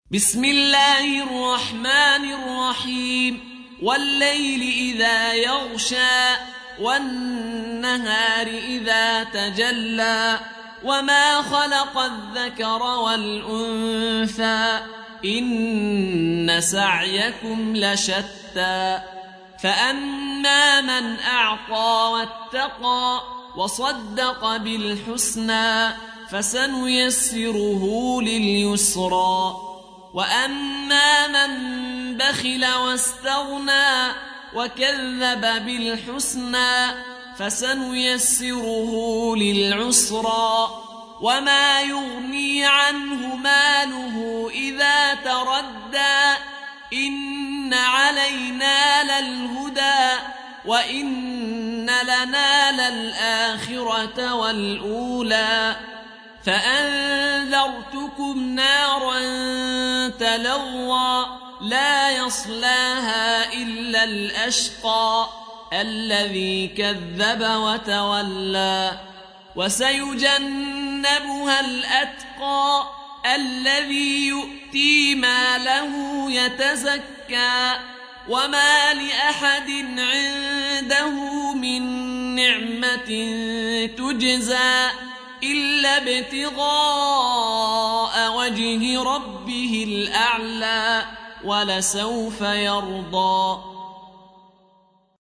بسم الله الرحمن الرحيم والليل إذا يغشى والنهار إذا تجلى وما خلق الذكر والأنثى إن سعيكم لشتى فأما من أعطى واتقى وصدق بالحسنى فسنيسره لليسرى وأما من بخل واستغنى وكذب بالحسنى فسنيسره للعسرى وما يغني عنه ماله إذا تردى إن علينا للهدى وإن لنا للآخرة والأولى فأنذرتكم نارا تلظى لا يصلاها إلا الأشقى الذي كذب وتولى وسيجنبها الأتقى الذي يؤتي ماله يتزكى وما لأحد عنده من نعمة تجزى إلا ابتغاء وجه ربه الأعلى ولسوف يرضى.